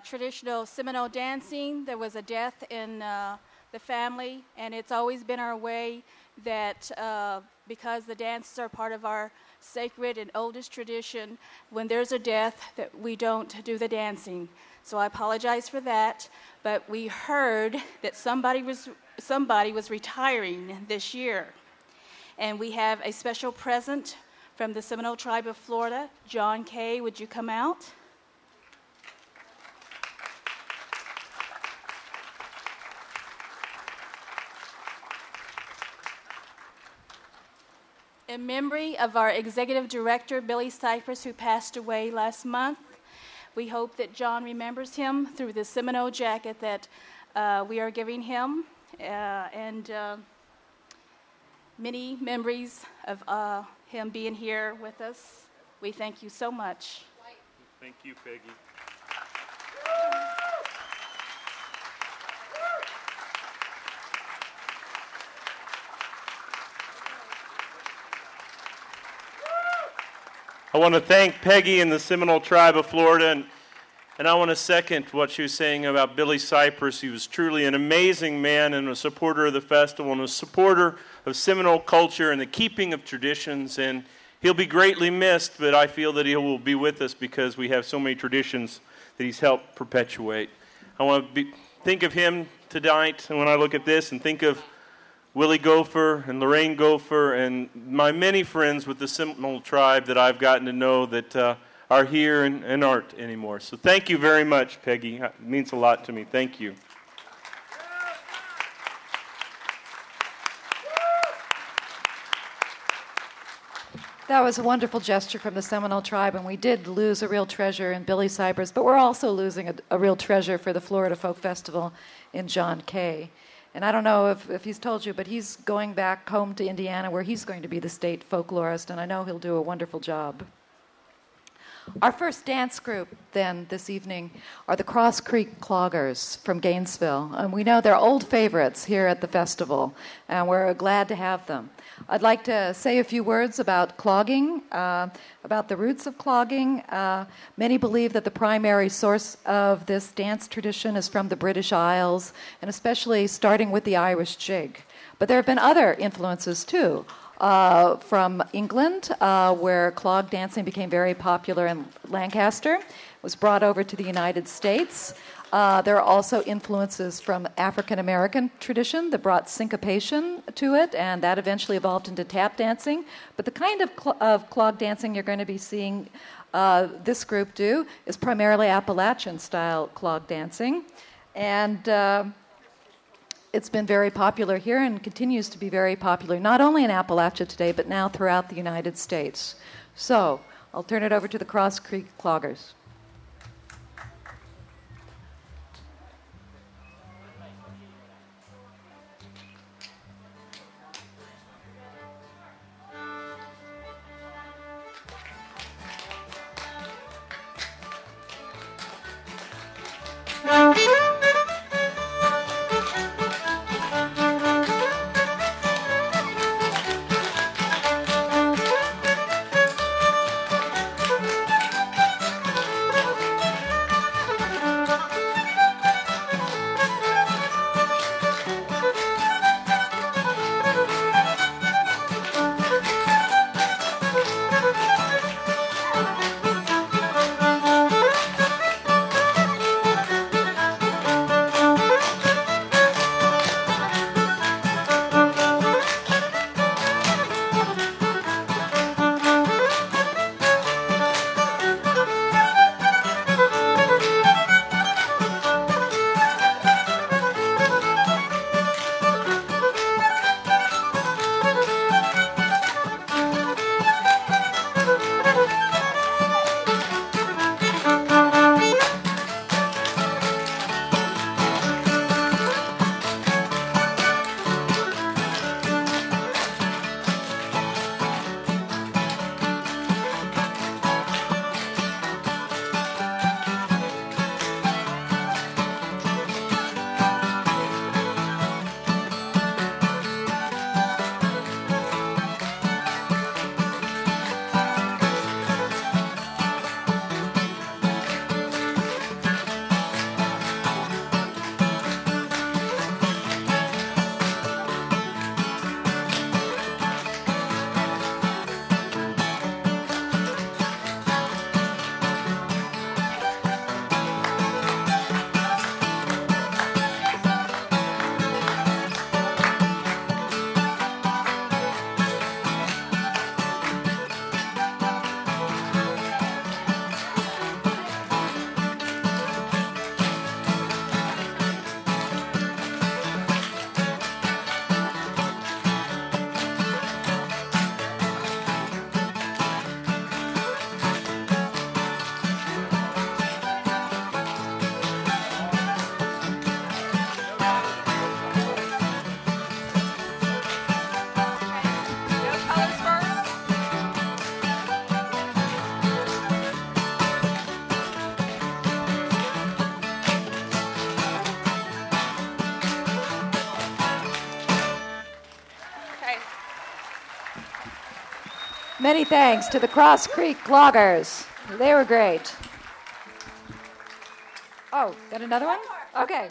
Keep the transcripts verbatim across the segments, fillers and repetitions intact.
traditional Seminole dancing. There was a death in uh, the family, and it's always been our way that uh, because the dances are part of our sacred and oldest tradition, when there's a death, that we don't do the dancing. So I apologize for that, but we heard that somebody was somebody was retiring this year, and we have a special present from the Seminole Tribe of Florida. John Kay, would you come out? In memory of our executive director, Billy Cypress, who passed away last month, we hope that John remembers him through the Seminole jacket that uh, we are giving him, uh, and uh, many memories of uh, him being here with us. We thank you so much. Thank you, Peggy. I want to thank Peggy and the Seminole Tribe of Florida, and, and I want to second what she was saying about Billy Cypress. He was truly an amazing man and a supporter of the festival and a supporter of Seminole culture and the keeping of traditions, and he'll be greatly missed, but I feel that he will be with us because we have so many traditions that he's helped perpetuate. I want to be, think of him tonight, and when I look at this, and think of Willie Gopher and Lorraine Gopher and my many friends with the Seminole Tribe that I've gotten to know that uh, are here and, and aren't anymore. So thank you very much, Peggy. It means a lot to me. Thank you. That was a wonderful gesture from the Seminole Tribe, and we did lose a real treasure in Billy Cypress, but we're also losing a, a real treasure for the Florida Folk Festival in John Kay. And I don't know if, if he's told you, but he's going back home to Indiana where he's going to be the state folklorist, and I know he'll do a wonderful job. Our first dance group, then, this evening are the Cross Creek Cloggers from Gainesville. And we know they're old favorites here at the festival, and we're glad to have them. I'd like to say a few words about clogging, uh, about the roots of clogging. Uh, many believe that the primary source of this dance tradition is from the British Isles, and especially starting with the Irish jig. But there have been other influences, too. Uh, from England, uh, where clog dancing became very popular in Lancaster. It was brought over to the United States. Uh, there are also influences from African-American tradition that brought syncopation to it, and that eventually evolved into tap dancing. But the kind of, cl- of clog dancing you're going to be seeing uh, this group do is primarily Appalachian-style clog dancing. And Uh, It's been very popular here and continues to be very popular, not only in Appalachia today, but now throughout the United States. So, I'll turn it over to the Cross Creek Cloggers. Many thanks to the Cross Creek Cloggers. They were great. Oh, got another one? Okay.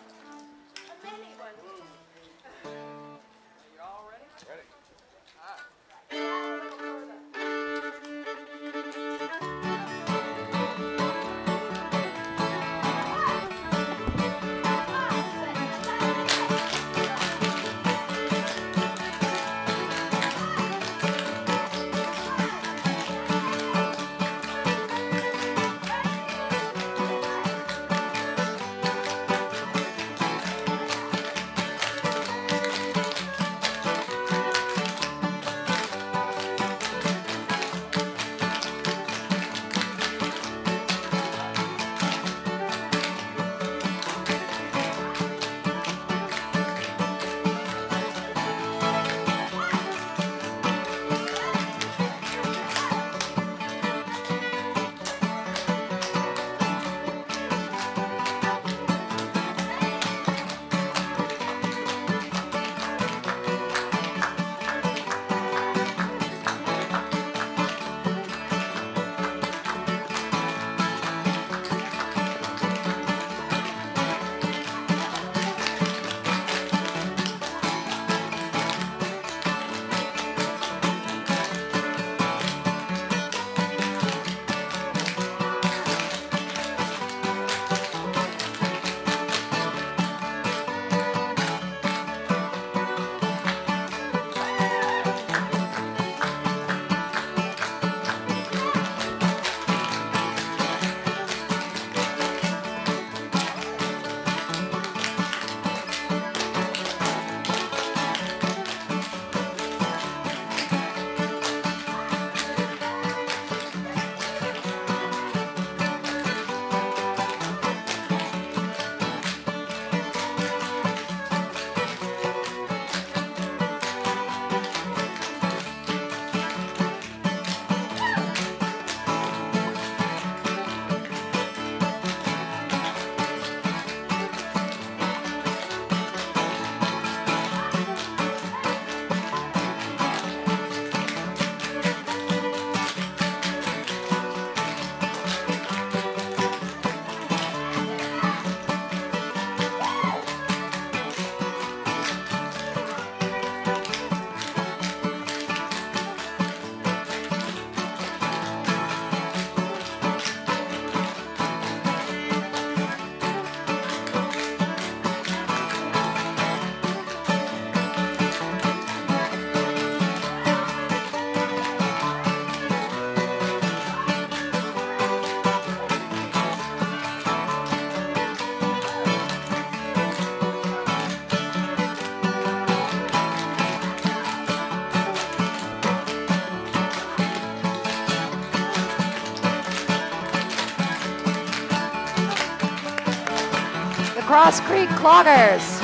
Cross Creek Cloggers.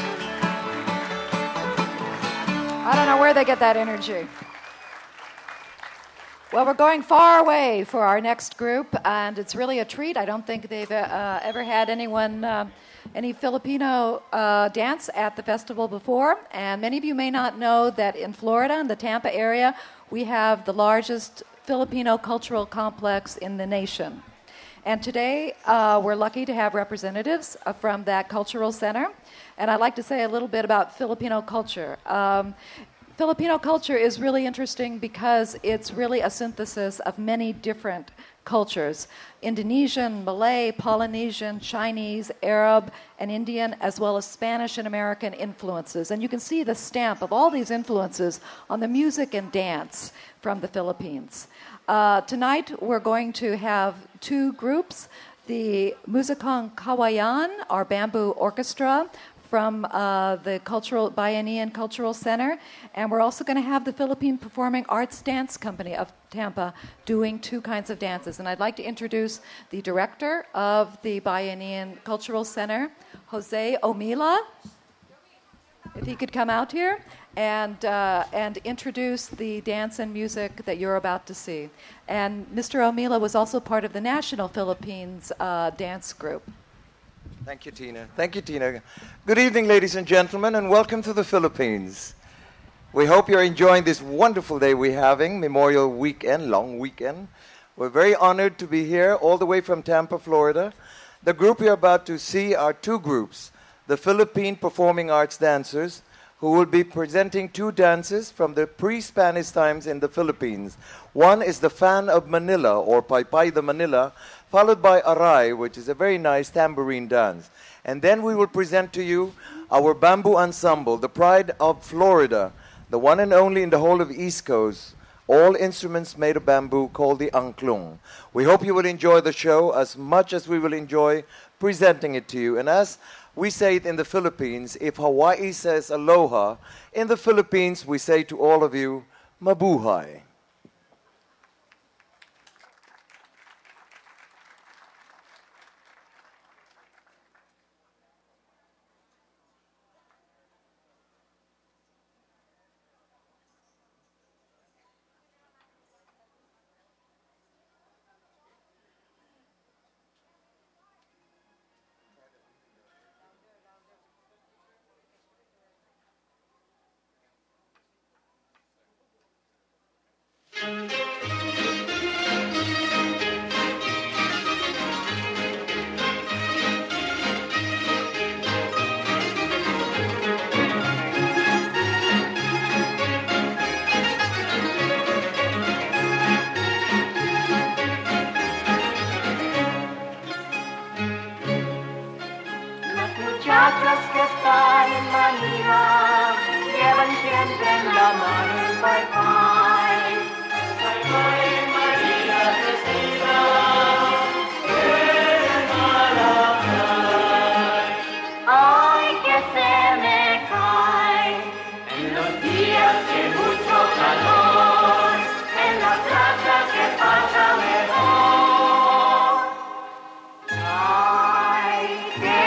I don't know where they get that energy. Well, we're going far away for our next group, and it's really a treat. I don't think they've uh, ever had anyone, uh, any Filipino uh, dance at the festival before. And many of you may not know that in Florida, in the Tampa area, we have the largest Filipino cultural complex in the nation. And today, uh, we're lucky to have representatives uh, from that cultural center. And I'd like to say a little bit about Filipino culture. Um, Filipino culture is really interesting because it's really a synthesis of many different cultures. Indonesian, Malay, Polynesian, Chinese, Arab, and Indian, as well as Spanish and American influences. And you can see the stamp of all these influences on the music and dance from the Philippines. Uh, tonight, we're going to have two groups, the Musicong Kawayan, our bamboo orchestra, from uh, the Cultural Bayanihan Cultural Center, and we're also going to have the Philippine Performing Arts Dance Company of Tampa doing two kinds of dances. And I'd like to introduce the director of the Bayanihan Cultural Center, Jose Omila, if he could come out here, and uh, and introduce the dance and music that you're about to see. And Mister Omila was also part of the National Philippines uh, Dance Group. Thank you, Tina. Thank you, Tina. Good evening, ladies and gentlemen, and welcome to the Philippines. We hope you're enjoying this wonderful day we're having, Memorial Weekend, long weekend. We're very honored to be here all the way from Tampa, Florida. The group you're about to see are two groups, the Philippine Performing Arts Dancers, who will be presenting two dances from the pre-Spanish times in the Philippines. One is the Fan of Manila, or Paypay de Manila, followed by Aray, which is a very nice tambourine dance. And then we will present to you our bamboo ensemble, the pride of Florida, the one and only in the whole of East Coast, all instruments made of bamboo, called the angklung. We hope you will enjoy the show as much as we will enjoy presenting it to you. And as we say it in the Philippines, if Hawaii says aloha, in the Philippines we say to all of you, mabuhay. Muchachas que están en Manila llevan siempre en la mano el paypay. Paypay en María Cristina, en Malacay. Ay, que se me cae en los días de mucho calor, en la plaza que pasa mejor. Ay, que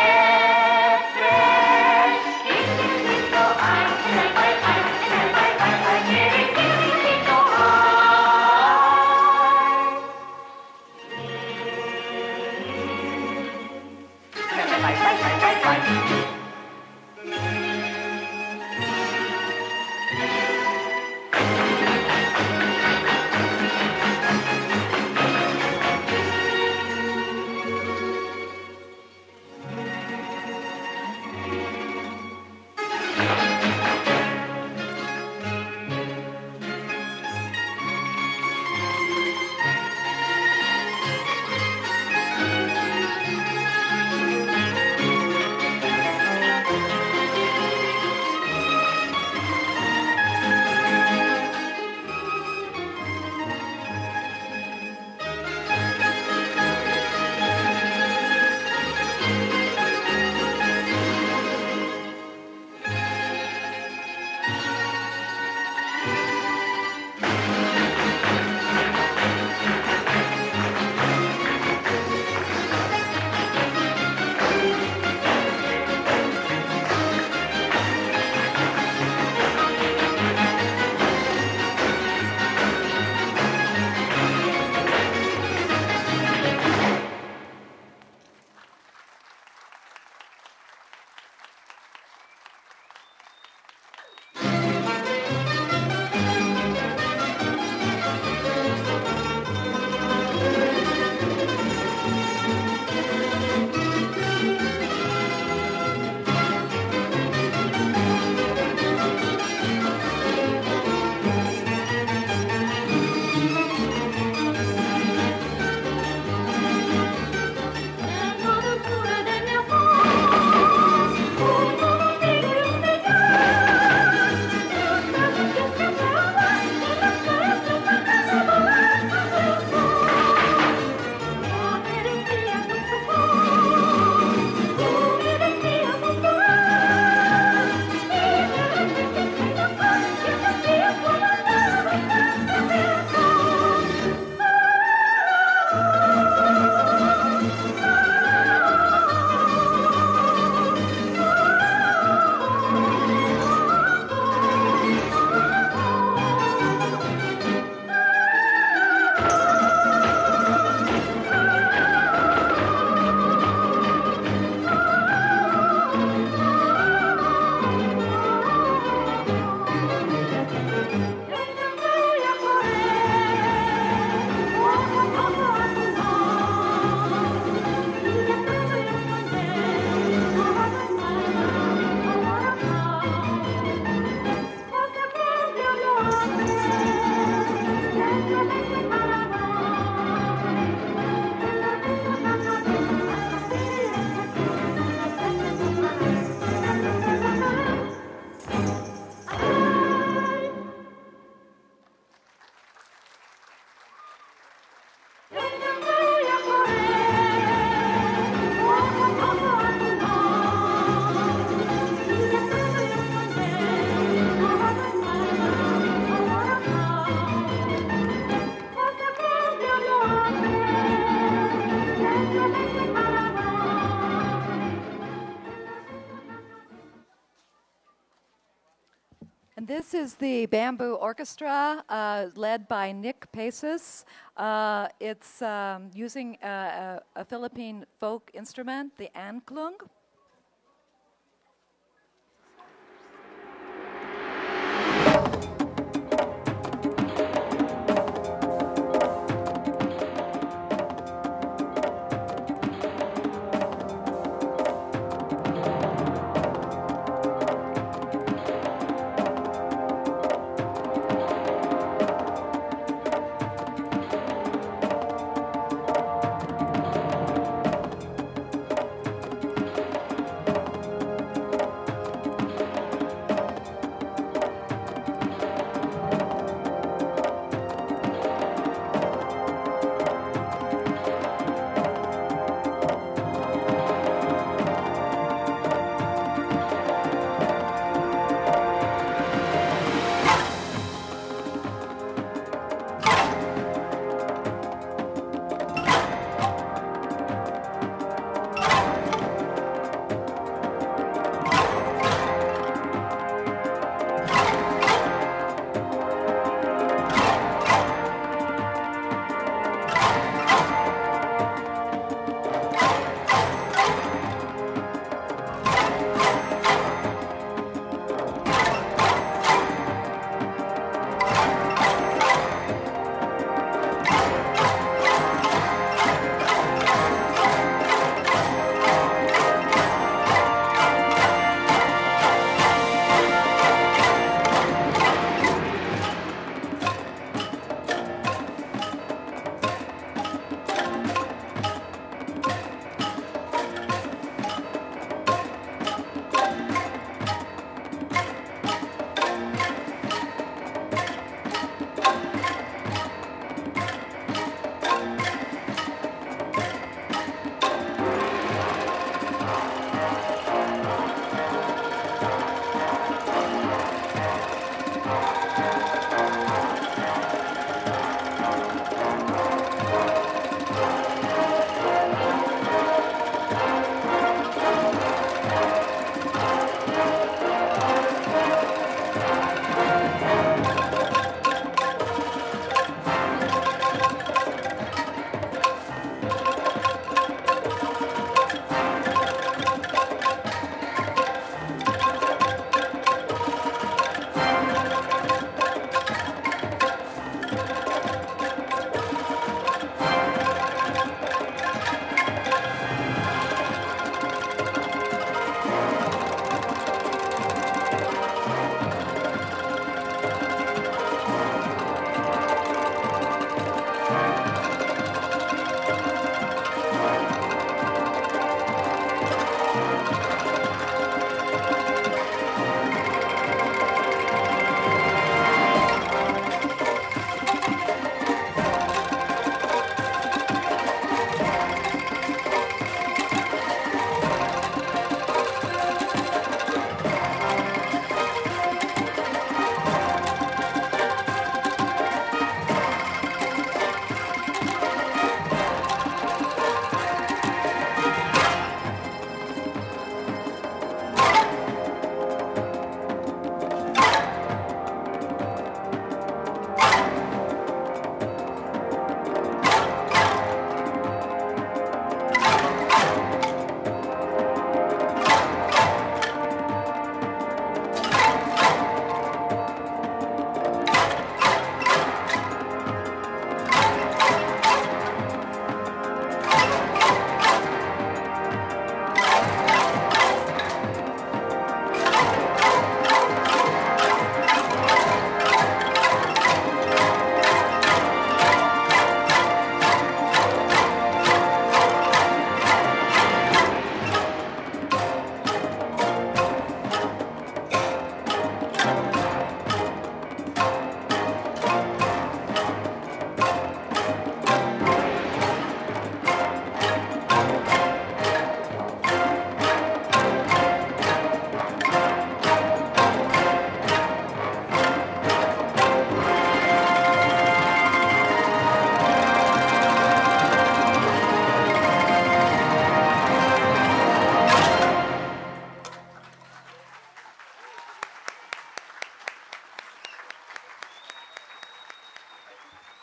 And this is the Bamboo Orchestra, uh, led by Nick Paces. Uh, it's um, using a, a, a Philippine folk instrument, the angklung.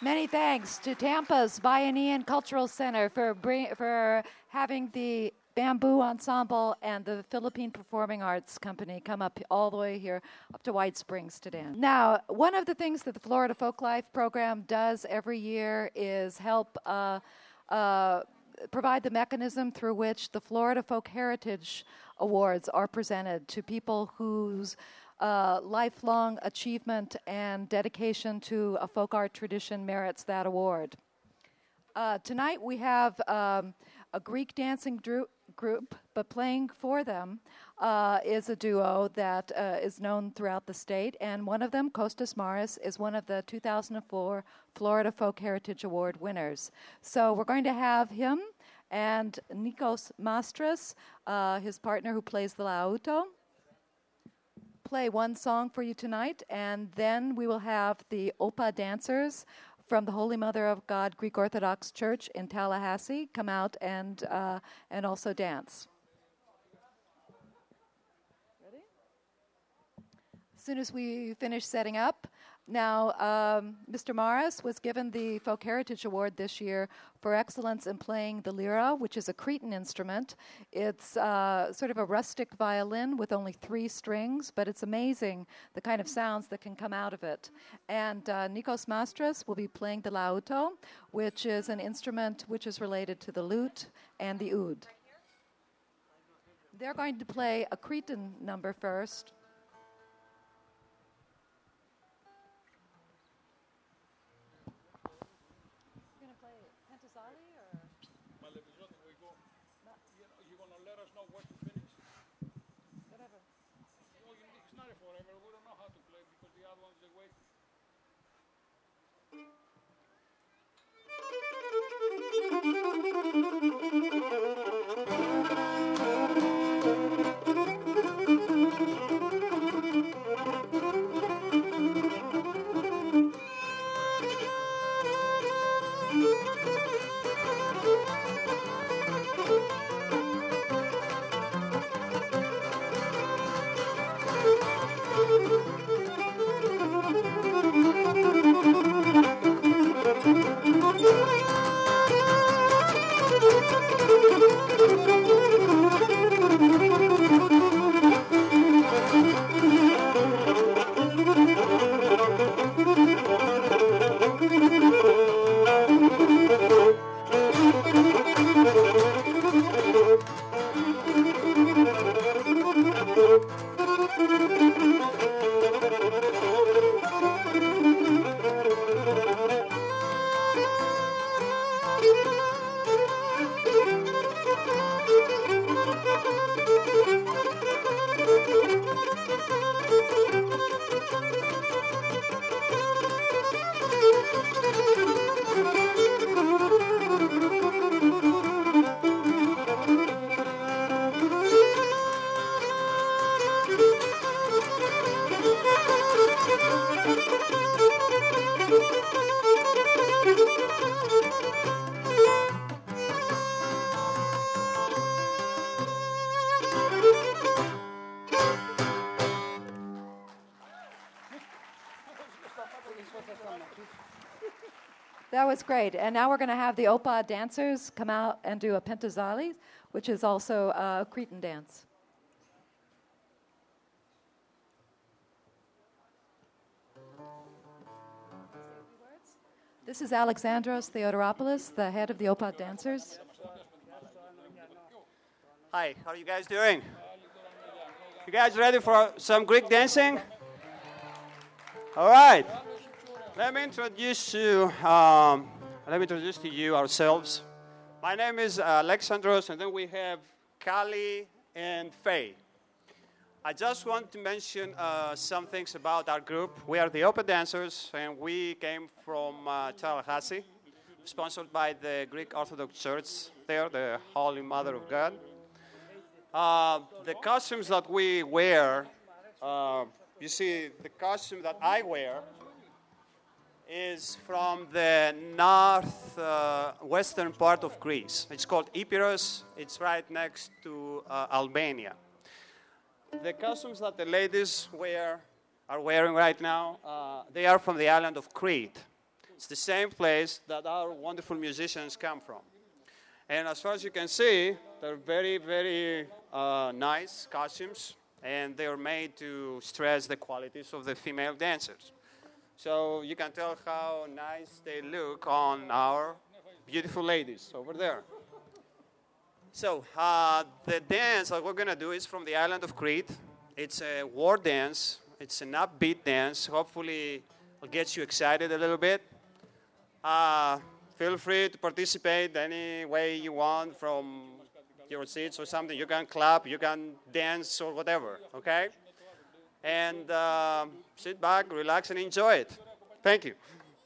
Many thanks to Tampa's Bayanean Cultural Center for bring, for having the Bamboo Ensemble and the Philippine Performing Arts Company come up all the way here up to White Springs to dance. Now, one of the things that the Florida Folklife program does every year is help uh, uh, provide the mechanism through which the Florida Folk Heritage Awards are presented to people whose uh, lifelong achievement and dedication to a folk art tradition merits that award. Uh, tonight we have um, a Greek dancing dru- group, but playing for them uh, is a duo that uh, is known throughout the state, and one of them, Kostas Maris, is one of the two thousand four Florida Folk Heritage Award winners. So we're going to have him and Nikos Mastras, uh, his partner who plays the lauto, play one song for you tonight, and then we will have the Opa dancers from the Holy Mother of God Greek Orthodox Church in Tallahassee come out and uh, and also dance. Ready? As soon as we finish setting up. Now, um, Mister Maris was given the Folk Heritage Award this year for excellence in playing the lira, which is a Cretan instrument. It's uh, sort of a rustic violin with only three strings, but it's amazing the kind of sounds that can come out of it. And uh, Nikos Mastras will be playing the lauto, which is an instrument which is related to the lute and the oud. They're going to play a Cretan number first. That was great. And now we're going to have the Opa dancers come out and do a pentazali, which is also a Cretan dance. This is Alexandros Theodoropoulos, the head of the Opa dancers. Hi, how are you guys doing? You guys ready for some Greek dancing? All right. Let me introduce you. Um, let me introduce to you ourselves. My name is Alexandros, and then we have Kali and Faye. I just want to mention uh, some things about our group. We are the Opa Dancers, and we came from uh, Tallahassee, sponsored by the Greek Orthodox Church there, the Holy Mother of God. Uh, the costumes that we wear, uh, you see, the costume that I wear is from the north uh, western part of Greece. It's called Epirus. It's right next to uh, Albania. The costumes that the ladies wear are wearing right now, uh, they are from the island of Crete. It's the same place that our wonderful musicians come from. And as far as you can see, they're very, very uh, nice costumes, and they're made to stress the qualities of the female dancers. So you can tell how nice they look on our beautiful ladies over there. So uh, the dance that we're going to do is from the island of Crete. It's a war dance. It's an upbeat dance. Hopefully it'll get you excited a little bit. Uh, feel free to participate any way you want from your seats or something. You can clap, you can dance or whatever, okay? And uh, sit back, relax, and enjoy it. Thank you.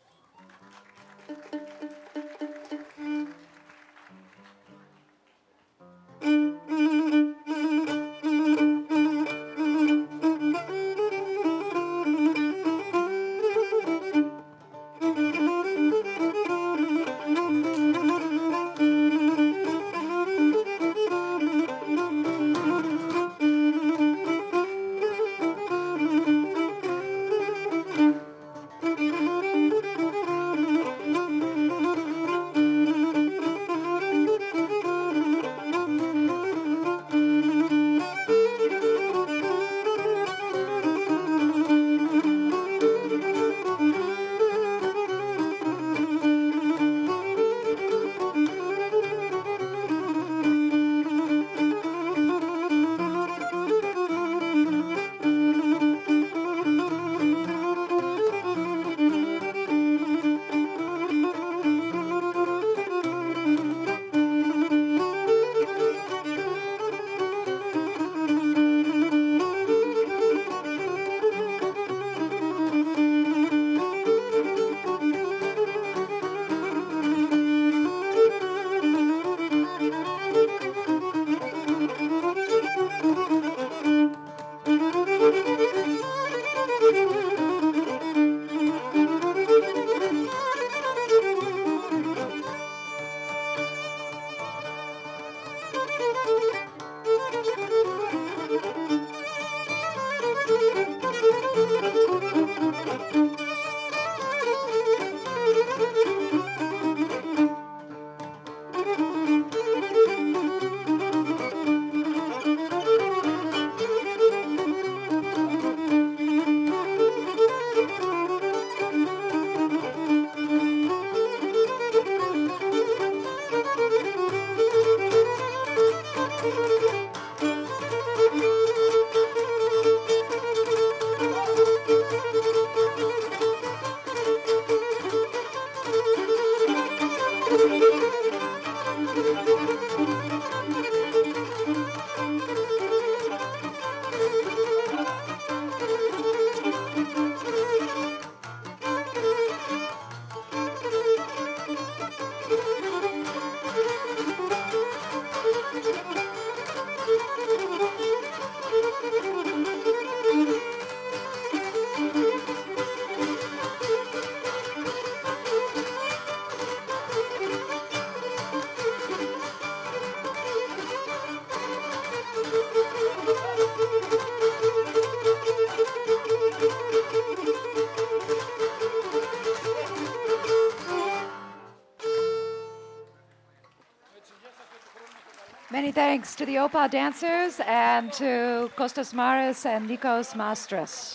Many thanks to the Opa dancers and to Kostas Maris and Nikos Mastras.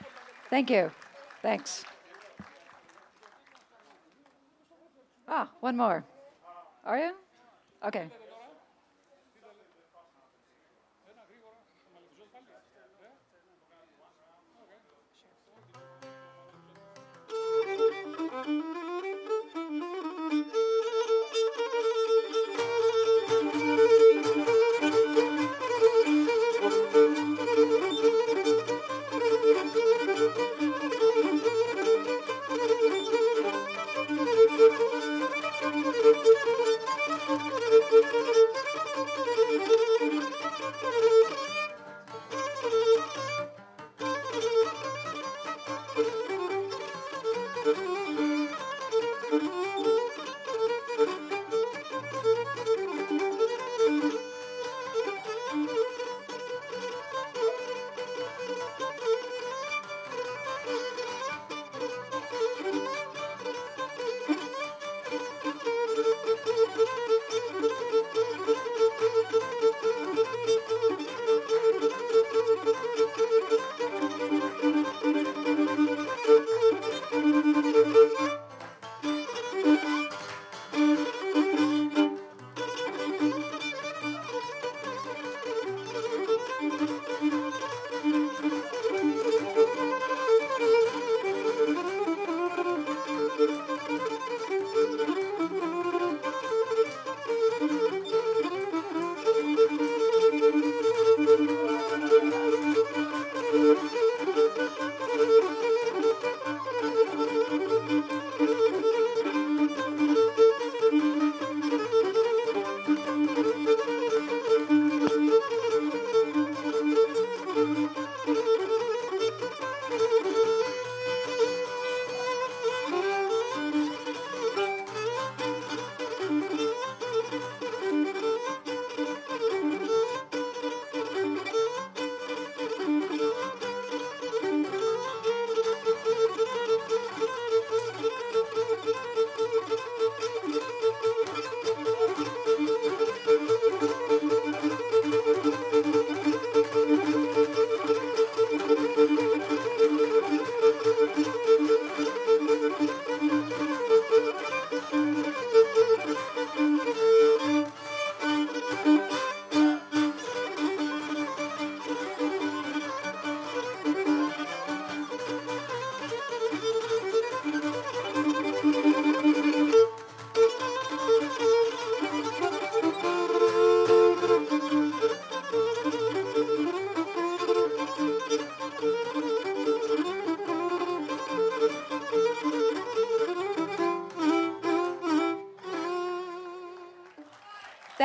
Thank you. Thanks. Ah, one more. Are you? Okay.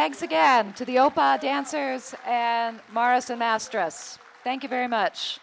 Thanks again to the Opa dancers and Maris and Mastras. Thank you very much.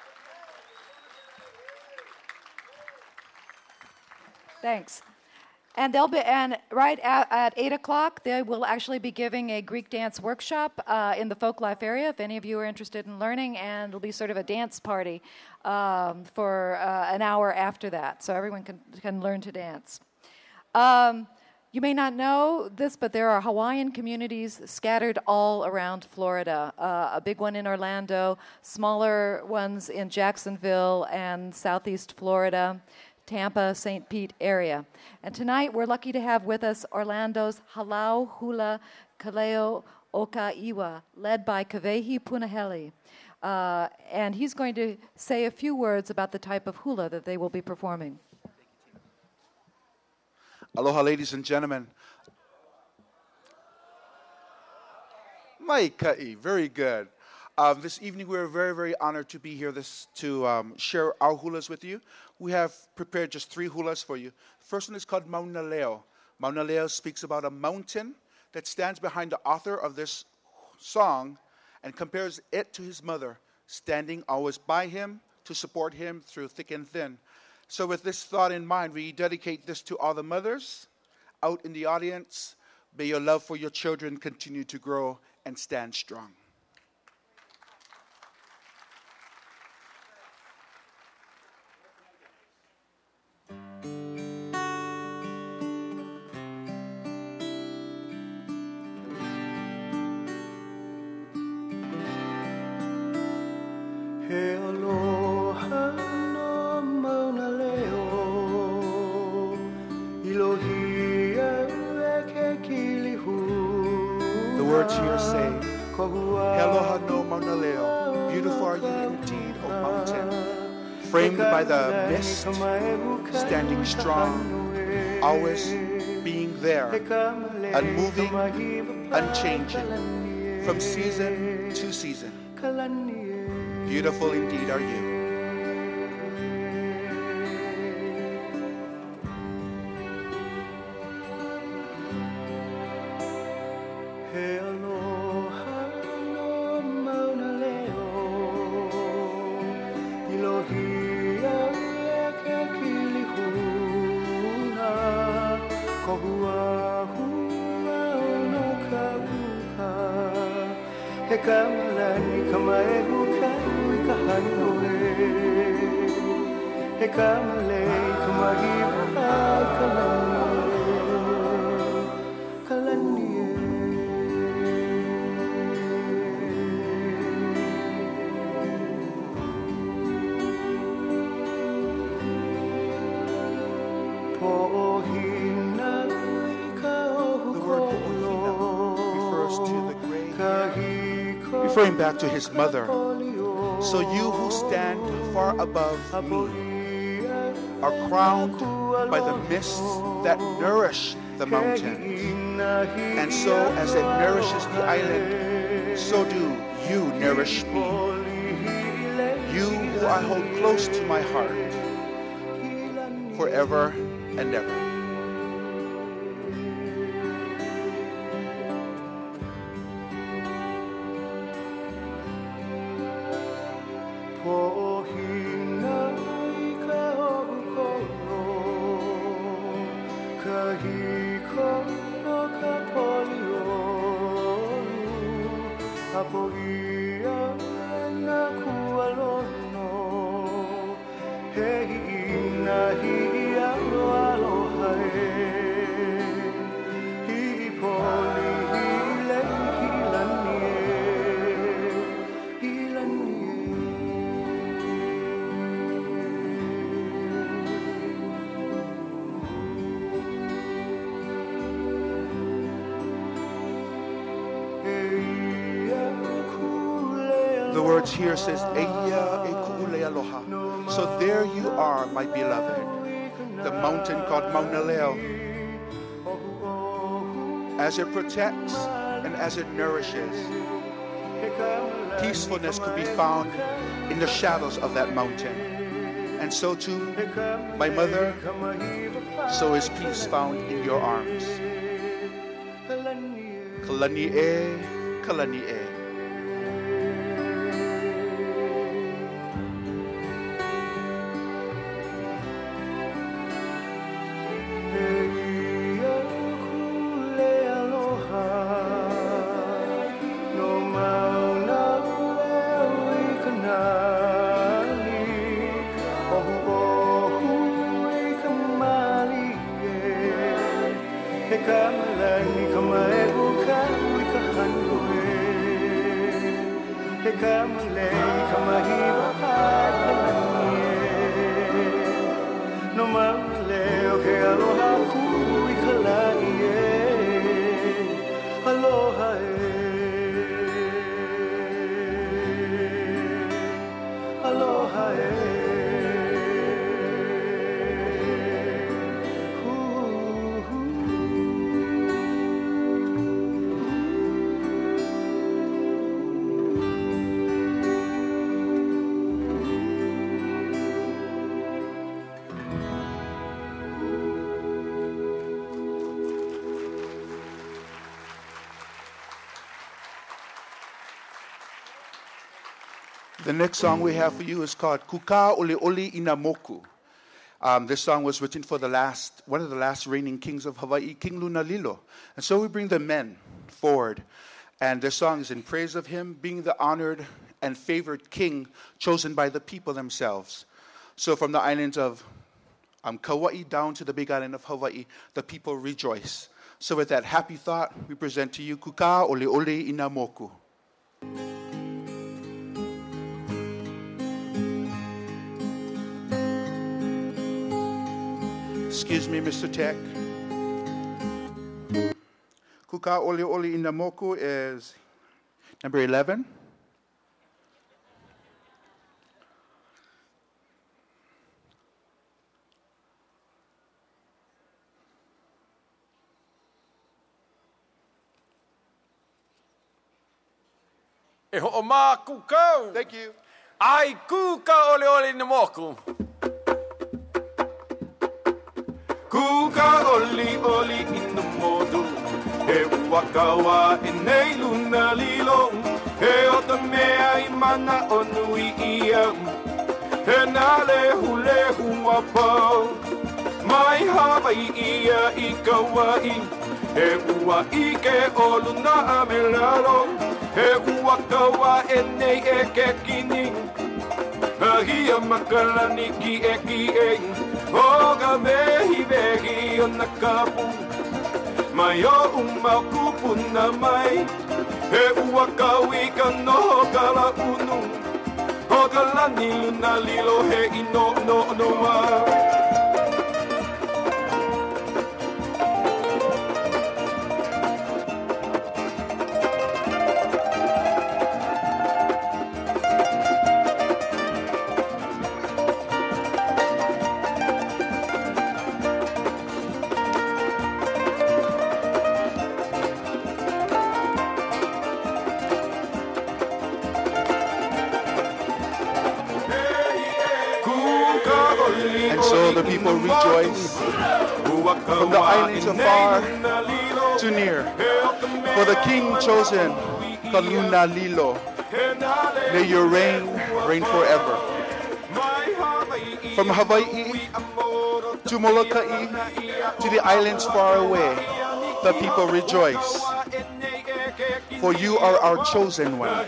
Thanks. And they'll be, and right at, at eight o'clock, they will actually be giving a Greek dance workshop uh, in the Folk Life area, if any of you are interested in learning, and it'll be sort of a dance party um, for uh, an hour after that, so everyone can, can learn to dance. Um, you may not know this, but there are Hawaiian communities scattered all around Florida. Uh, a big one in Orlando, smaller ones in Jacksonville and southeast Florida, Tampa, Saint Pete area. And tonight we're lucky to have with us Orlando's Halau Hula Kaleo Okaiwa, led by Kavehi Punahele. Uh, and he's going to say a few words about the type of hula that they will be performing. Aloha, ladies and gentlemen. Maikai, very good. Um, this evening, we're very, very honored to be here this, to um, share our hulas with you. We have prepared just three hulas for you. The first one is called Mauna Leo. Mauna Leo speaks about a mountain that stands behind the author of this song and compares it to his mother, standing always by him to support him through thick and thin. So with this thought in mind, we dedicate this to all the mothers out in the audience. May your love for your children continue to grow and stand strong. The words here say, Heloha no Mauna Leo, beautiful are you indeed, O mountain, framed by the mist, standing strong, always being there, unmoving, unchanging, from season to season. Beautiful indeed are you. Referring back to his mother. So you who stand far above me are crowned by the mists that nourish the mountain. And so as it nourishes the island, so do you nourish me. You who I hold close to my heart forever and ever. The words here says, Eia e ku'ule aloha. So there you are, my beloved, the mountain called Mauna Leo. As it protects and as it nourishes, peacefulness could be found in the shadows of that mountain. And so too, my mother, so is peace found in your arms. kalani e, kalani e. The next song we have for you is called Kuka Ole Ole Inamoku. Um, this song was written for the last, one of the last reigning kings of Hawaii, King Lunalilo. And so we bring the men forward. And this song is in praise of him being the honored and favored king chosen by the people themselves. So from the islands of um, Kauai down to the big island of Hawaii, the people rejoice. So with that happy thought, we present to you Kuka Ole Ole Inamoku. Excuse me, Mister Tech. Kuka Ole Ole Inamoku is number eleven. E ho o mā kukau. Thank you. Ai kuka ole ole na moku. Kuka oli oli in the modu. He wakawa e nei luna lilo. He o te mea I mana o nui ia. He nā lehu lehu a pau. Mai Hawaii ia I Kauai. He ua I ke o luna a me lalo. He ua kaua e nei e ke kini. Hia makalani ki e ki e. O ka vehi vehi o na kapu. Mai o umau kupu na mai. He ua kaui ka noho ka la unu. O ka lani luna lilo he ino no no wa. And so the people rejoice from the islands afar to near. For the king chosen, Kaluna Lilo, may your reign reign forever. From Hawaii to Molokai to the islands far away, the people rejoice. For you are our chosen one.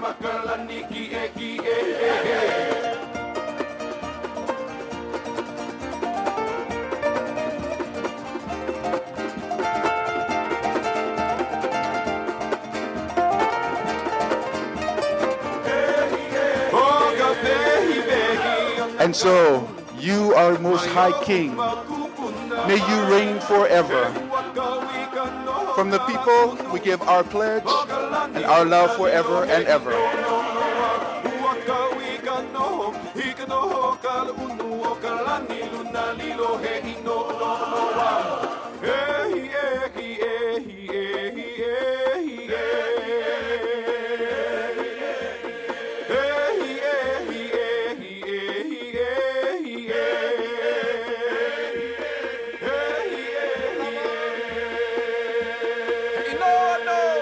And so, you are most high king. May you reign forever. From the people, we give our pledge and our love forever and ever. No, no.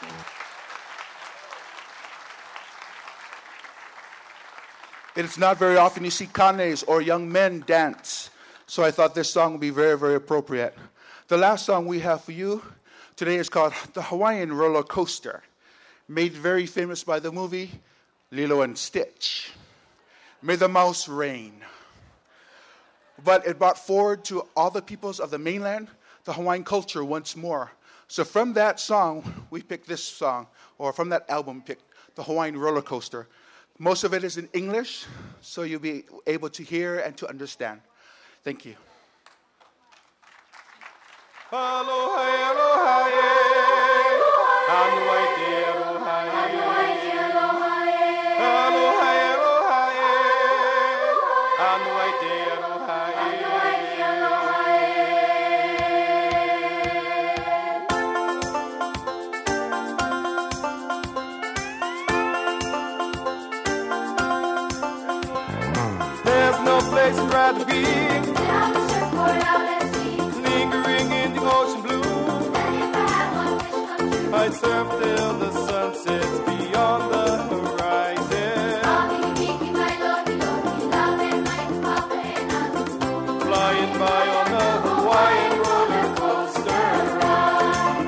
It is not very often you see kanes or young men dance, so I thought this song would be very, very appropriate. The last song we have for you today is called The Hawaiian Roller Coaster, made very famous by the movie Lilo and Stitch. May the mouse reign. But it brought forward to all the peoples of the mainland the Hawaiian culture once more. So from that song, we picked this song, or from that album, picked The Hawaiian Roller Coaster. Most of it is in English, so you'll be able to hear and to understand. Thank you. Aloha, aloha, aloha, aloha, There's no place I'd rather be. Down the surfboard out at sea. Lingering in the ocean blue. And if I had one wish come true, I'd surf till the sun sets beyond the horizon. Bobby, Mickey, my lordy, lordy, love and my papa and I'm Flying by on a Hawaiian roller coaster ride.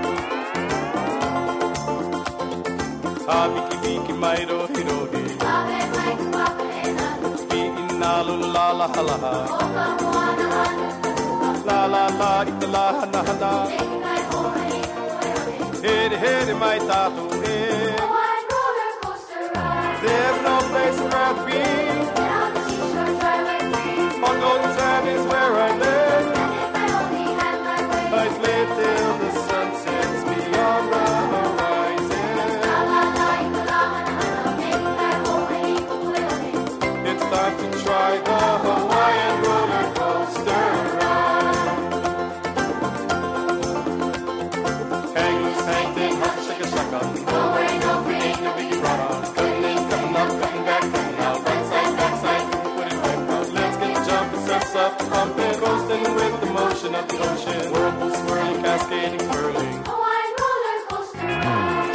Ah, Miki, Miki, my rohi, rohi. love and my papa and I'm Iina, lula, la, la, ha, la, ha. Oka, moana, hana, La, la, la, ita, la, hana, hana. make my home and eat the Here, here, my tattoo, here. Hawaiian roller coaster ride. There's no place I'd rather be. Down the seashore, dry like free. On golden sand is where I live. And if I only had my way, I'd live till the sun sets beyond the horizon. la la la, ika la hana hana, make my home and eat the It's time to try the Hawaiian roller coaster ride. Hang loose, hang thin, hustle, shake a shaka. No worry, no free, ain't no biggie ride. Cutting in, cutting up, cutting back, cutting out. Right side, back side, put it back out. Let's get jumping, surfs up, pumping, coasting with the motion of the ocean. Whirlpool swirling, cascading, curling. Hawaiian roller coaster ride.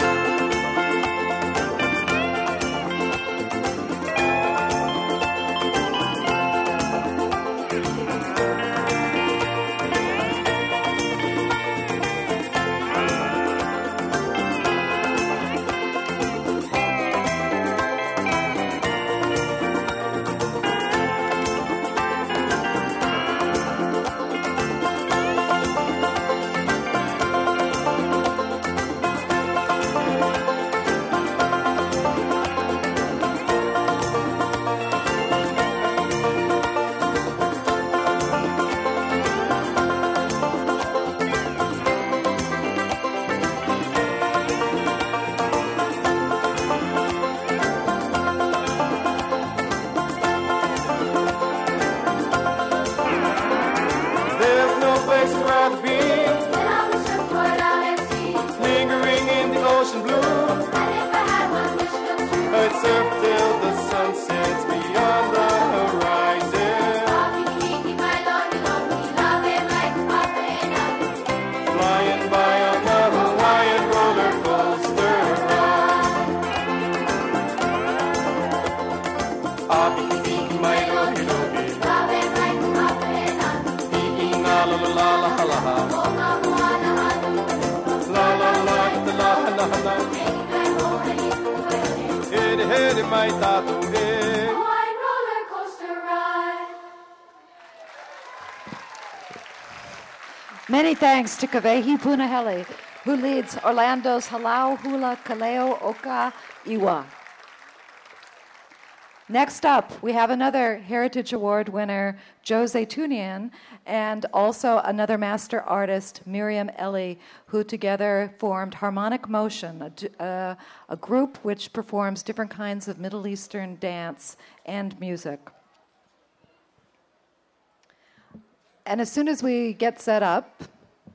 There's no place I'd rather be. Down the surfboard out at sea. Lingering in the ocean blue. And if I had one wish come true, I'd surf till the sun sets beyond the horizon. Bobby, Mickey, my lordy, lordy, love and my papa and I'm Flying by on the Hawaiian roller coaster ride. Ah, Biki, Biki, my rohi, rohi. love and my papa and I'm Iina, la, la, la, la, ha, la, ha. Oka, moana, hana, La, la, la, ita, la, hana, hana. make my home and eat the Here, here, my tattoo, here. Hawaiian roller coaster ride. Many thanks to Kavehi Punahele, who leads Orlando's Halau Hula Kaleo Oka Iwa. Next up, we have another Heritage Award winner, Jose Tunian, and also another master artist, Miriam Ellie, who together formed Harmonic Motion, a, d- uh, a group which performs different kinds of Middle Eastern dance and music. And as soon as we get set up,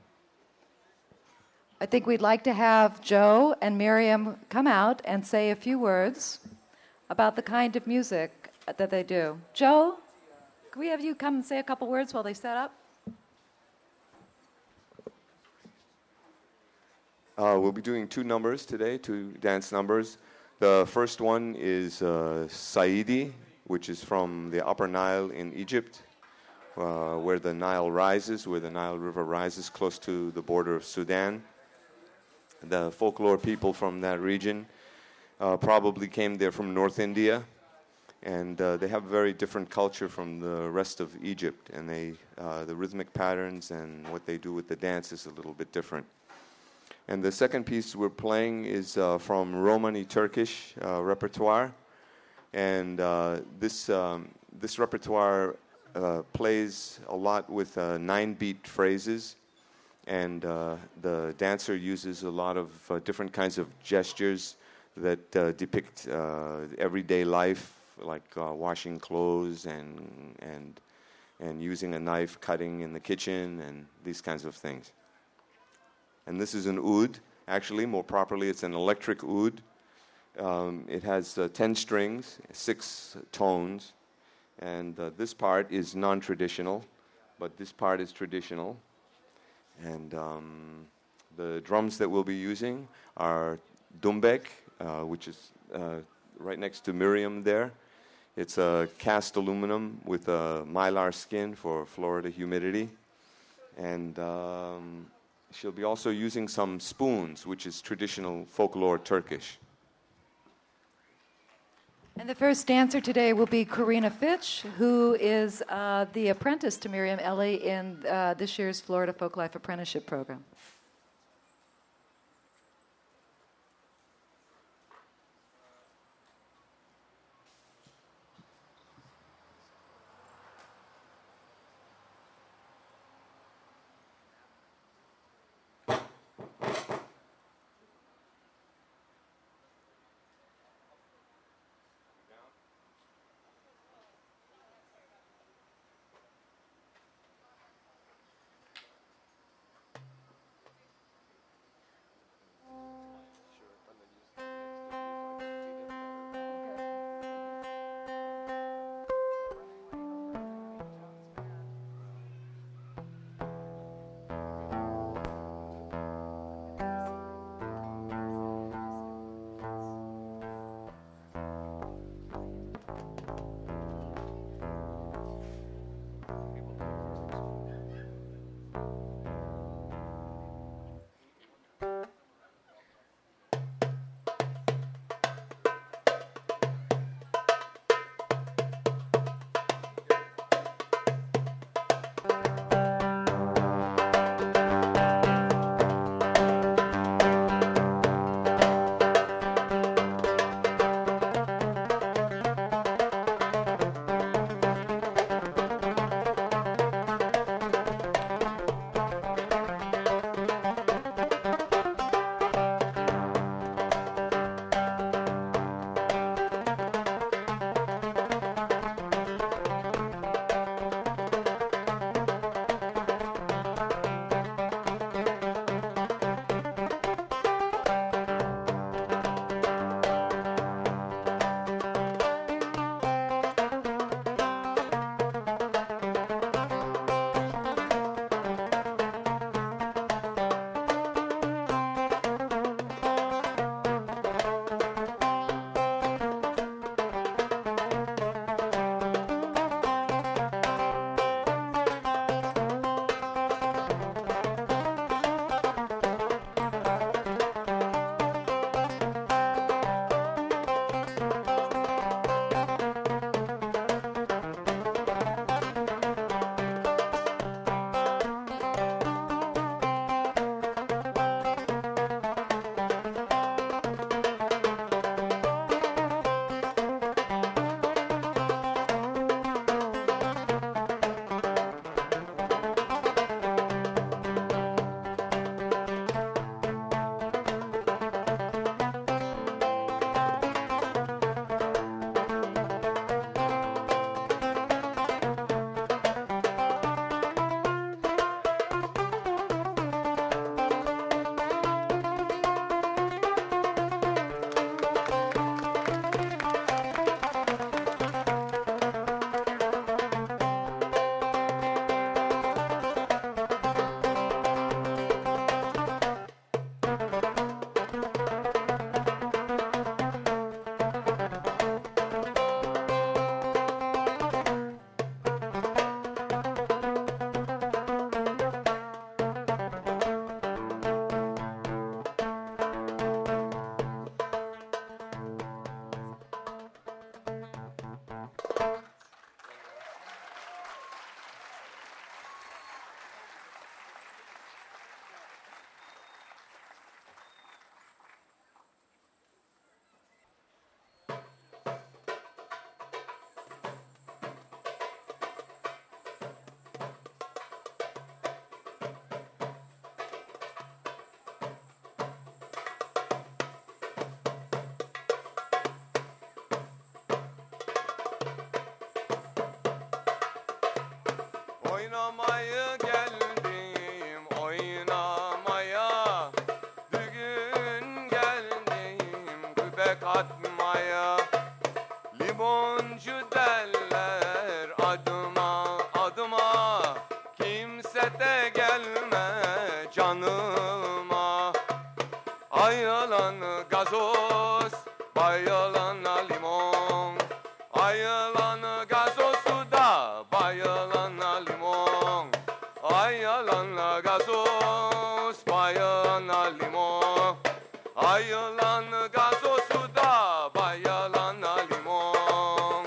I think we'd like to have Joe and Miriam come out and say a few words about the kind of music that they do. Joe, can we have you come and say a couple words while they set up? Uh, we'll be doing two numbers today, two dance numbers. The first one is uh, Saidi, which is from the Upper Nile in Egypt, uh, where the Nile rises, where the Nile River rises close to the border of Sudan. The folklore people from that region uh, probably came there from North India, and uh, they have a very different culture from the rest of Egypt, and they uh, the rhythmic patterns and what they do with the dance is a little bit different. And the second piece we're playing is uh, from Romani Turkish uh, repertoire, and uh, this um, this repertoire uh, plays a lot with uh, nine-beat phrases, and uh, the dancer uses a lot of uh, different kinds of gestures that uh, depict uh, everyday life, like uh, washing clothes and and and using a knife, cutting in the kitchen, and these kinds of things. And this is an oud. Actually, more properly, it's an electric oud. Um, it has uh, ten strings, six tones, and uh, this part is non-traditional, but this part is traditional. And um, the drums that we'll be using are dumbek, uh, which is uh, right next to Miriam there. It's a cast aluminum with a mylar skin for Florida humidity. And um, she'll be also using some spoons, which is traditional folklore Turkish. And the first dancer today will be Karina Fitch, who is uh, the apprentice to Miriam Ellie in uh, this year's Florida Folklife Apprenticeship Program. Oynamaya geldim, oynamaya. Bugün geldim kübek atmaya. Limoncu derler adıma adıma. Kimse de gelme canıma. Ayılan gazoz, bayılan limon. Ayılan gazozu da bayılan limon. Ayılan gazoz, bayılan limon. Ayılan gazozu da bayılan limon.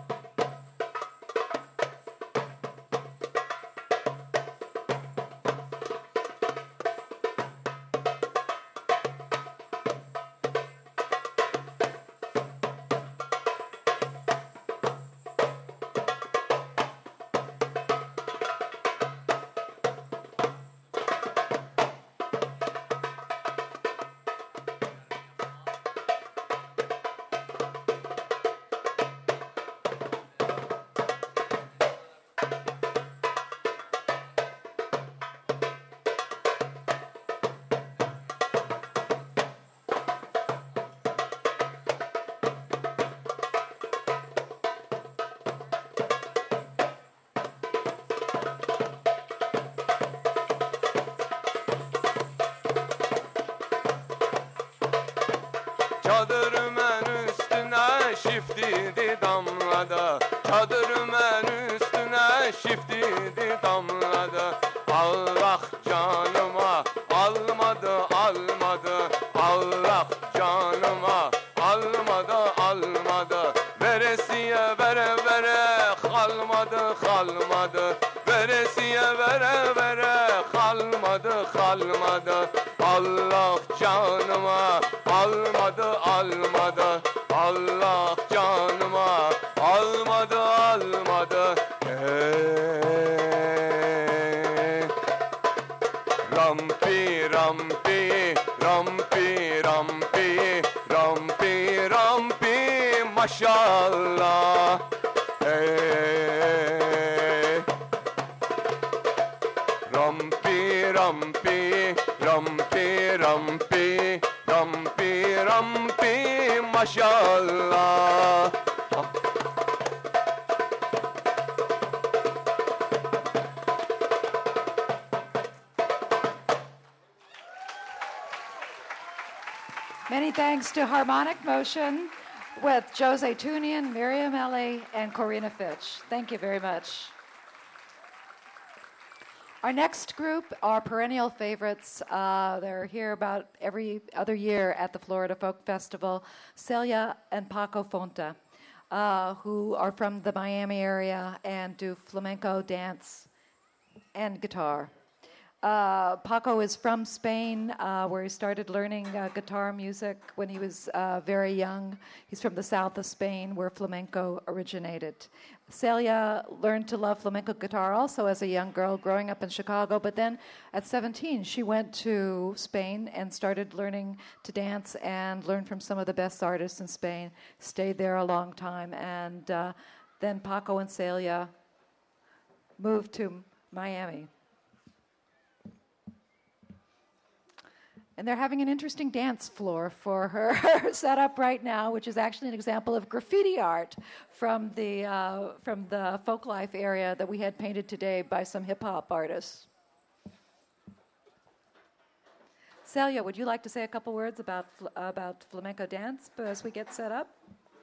Çadırımın üstüne şiftidi damladı. Çadırımın üstüne şiftidi damladı. Allah canıma almadı almadı. Allah canıma almadı almadı. Veresiye vere vere kalmadı kalmadı. Veresiye vere vere kalmadı kalmadı. Allah canıma almadı almadı. Allah canıma almadı almadı. Hey. Rampi rampi rampi rampi rampi rampi maşallah. Hey. Rampi rampi rampi rampi rampi rampi maşallah. Many thanks to Harmonic Motion with Jose Tunian, Miriam Ellie, and Corina Fitch. Thank you very much. Our next group are perennial favorites. Uh, they're here about every other year at the Florida Folk Festival. Celia and Paco Fonta, uh, who are from the Miami area and do flamenco dance and guitar. Uh, Paco is from Spain, uh, where he started learning uh, guitar music when he was uh, very young. He's from the south of Spain, where flamenco originated. Celia learned to love flamenco guitar also as a young girl growing up in Chicago, but then at seventeen, she went to Spain and started learning to dance and learned from some of the best artists in Spain, stayed there a long time, and uh, then Paco and Celia moved to Miami. And they're having an interesting dance floor for her set up right now, which is actually an example of graffiti art from the uh, from the Folklife area that we had painted today by some hip-hop artists. Celia, would you like to say a couple words about fl- about flamenco dance as we get set up?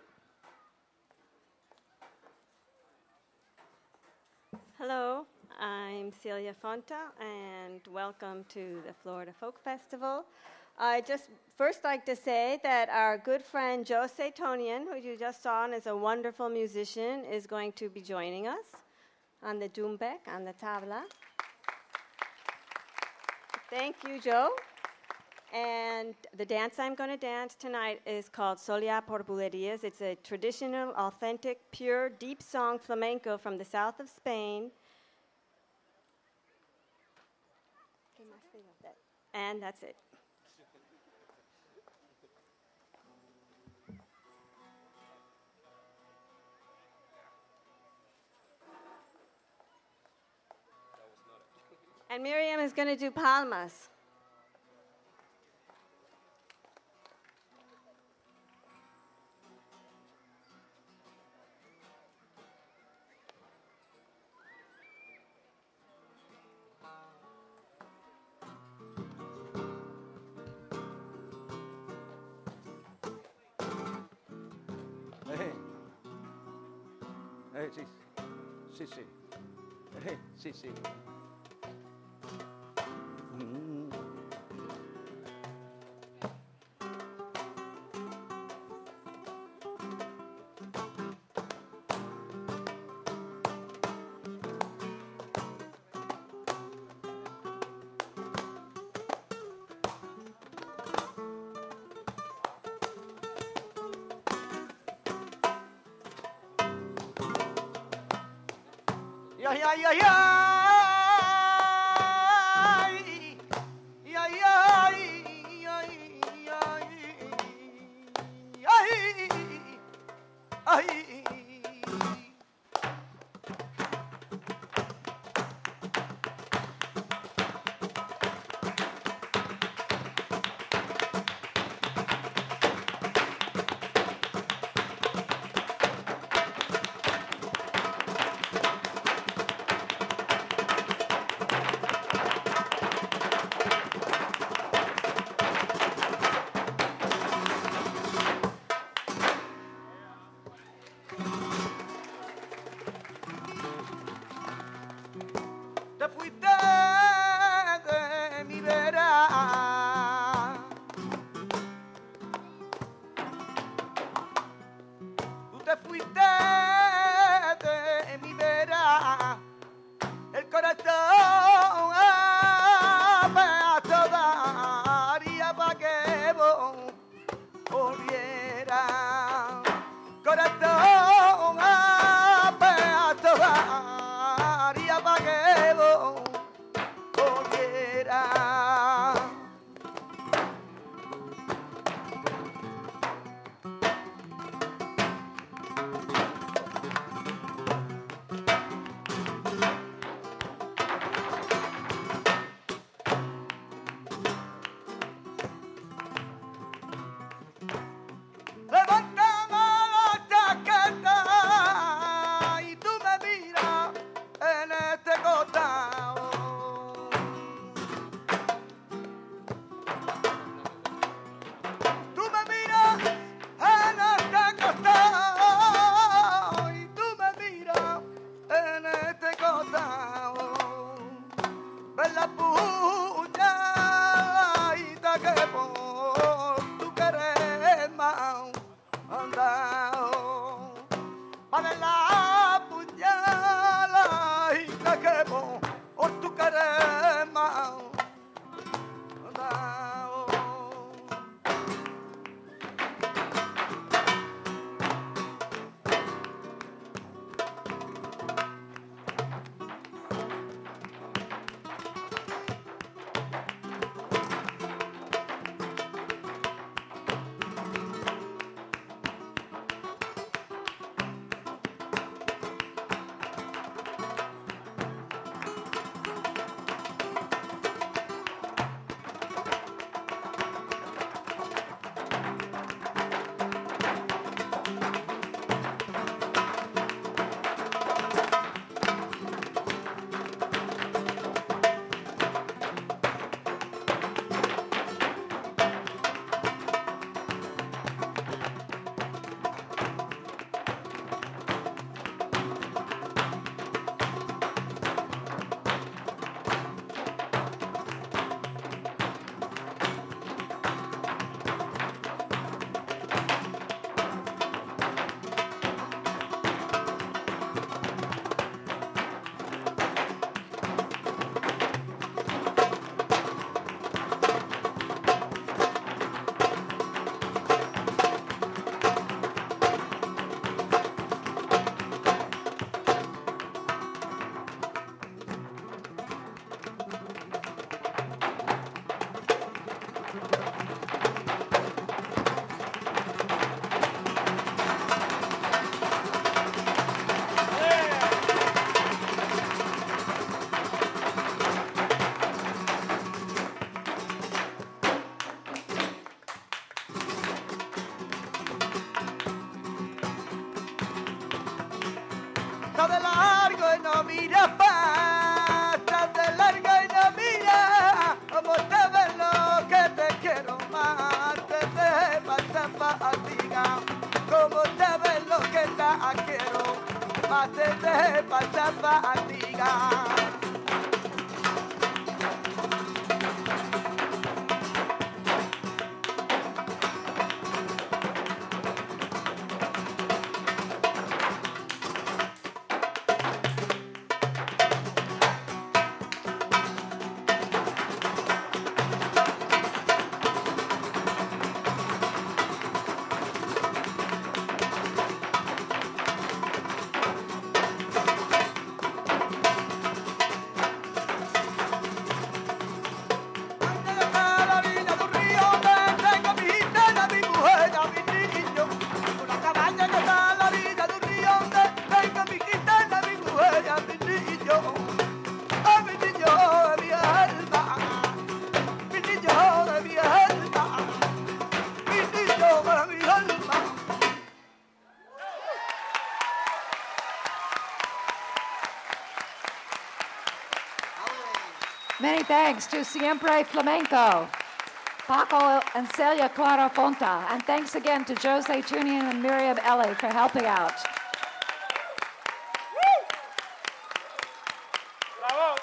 Hello. I'm Celia Fonta, and welcome to the Florida Folk Festival. I just first like to say that our good friend Jose Tonian, who you just saw and is a wonderful musician, is going to be joining us on the djembek, on the tabla. Thank you, Joe. And the dance I'm going to dance tonight is called Soleá por Bulerías. It's a traditional, authentic, pure, deep song flamenco from the south of Spain. And that's it. And Miriam is going to do palmas. Hey. Hey, sí. Sí, sí. Hey, sí, sí. Mm. Yeah, yeah, yeah, yeah. Yeah, yeah, yeah, yeah, yeah. Está de largo y no mira pa, está de largo y no mira, como te ves lo que te quiero más, te de pasa fatiga, como te ves lo que te quiero más, te de pasa fatiga. Many thanks to Siempre Flamenco, Paco and Celia Clara Fonta, and thanks again to Jose Tunian and Miriam Ellie for helping out. Bravo.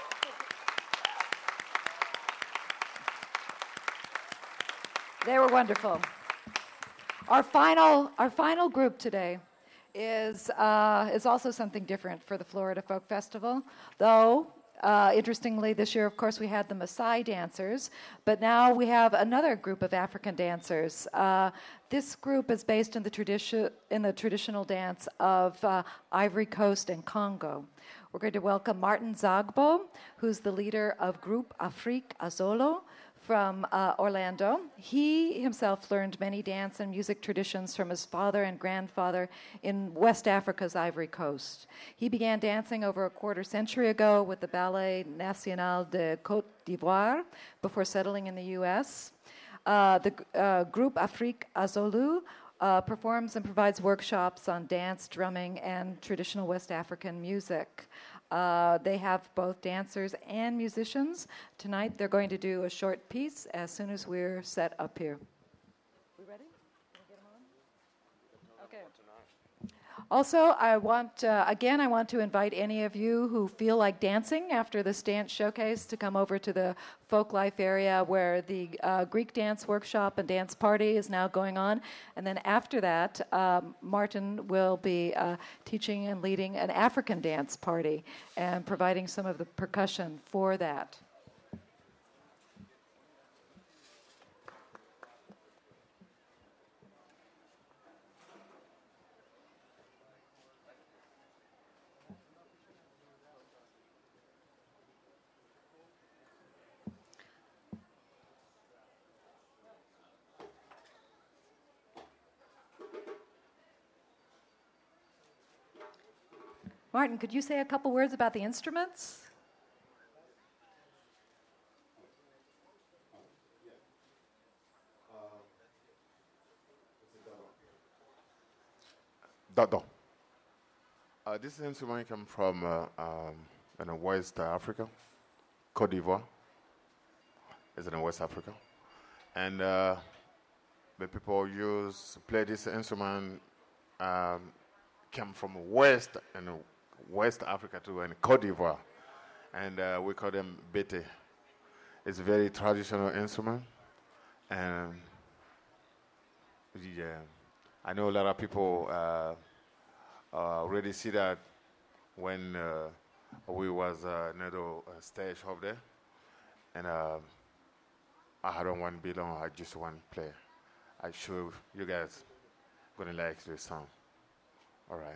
They were wonderful. Our final, our final group today is, uh, is also something different for the Florida Folk Festival, though Uh, interestingly, this year, of course, we had the Maasai dancers, but now we have another group of African dancers. Uh, this group is based in the, tradi- in the traditional dance of uh, Ivory Coast and Congo. We're going to welcome Martin Zagbo, who's the leader of Group Afrique Azolo from uh, Orlando. He himself learned many dance and music traditions from his father and grandfather in West Africa's Ivory Coast. He began dancing over a quarter century ago with the Ballet National de Côte d'Ivoire before settling in the U S. Uh, the uh, Group Afrique Azolo uh, performs and provides workshops on dance, drumming, and traditional West African music. Uh, they have both dancers and musicians. Tonight they're going to do a short piece as soon as we're set up here. We ready? Can we get them on? Okay. Also, I want, uh, again, I want to invite any of you who feel like dancing after this dance showcase to come over to the Folk Life area where the uh, Greek dance workshop and dance party is now going on. And then after that, um, Martin will be uh, teaching and leading an African dance party and providing some of the percussion for that. Martin, could you say a couple words about the instruments? Dodo. Uh, this instrument comes from uh, um, in West Africa, Côte d'Ivoire. It's in West Africa, and uh, the people use play this instrument um, came from West and West Africa too, and Côte d'Ivoire, and uh, we call them bete. It's a very traditional instrument, and yeah, I know a lot of people uh, uh, already see that when uh, we was uh, near the uh, stage over there, and uh, I don't want to be long. I just want to play. I'm sure you guys gonna like this song. All right.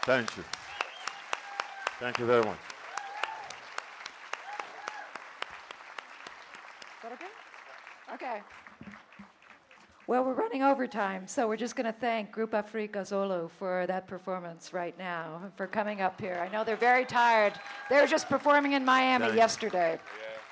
Thank you. Thank you very much. Is that okay? Okay. Well, we're running overtime, so we're just going to thank Group Afrika Zolo for that performance right now, and for coming up here. I know they're very tired. They were just performing in Miami Thank yesterday.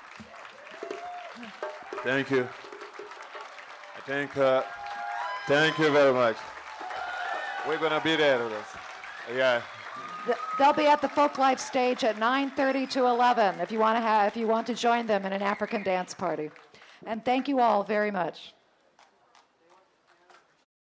Thank you. I think, uh, thank you very much. We're going to be there with us. Yeah. Th- They'll be at the Folk Life stage at nine thirty to eleven if you want to have, if you want to join them in an African dance party. And thank you all very much.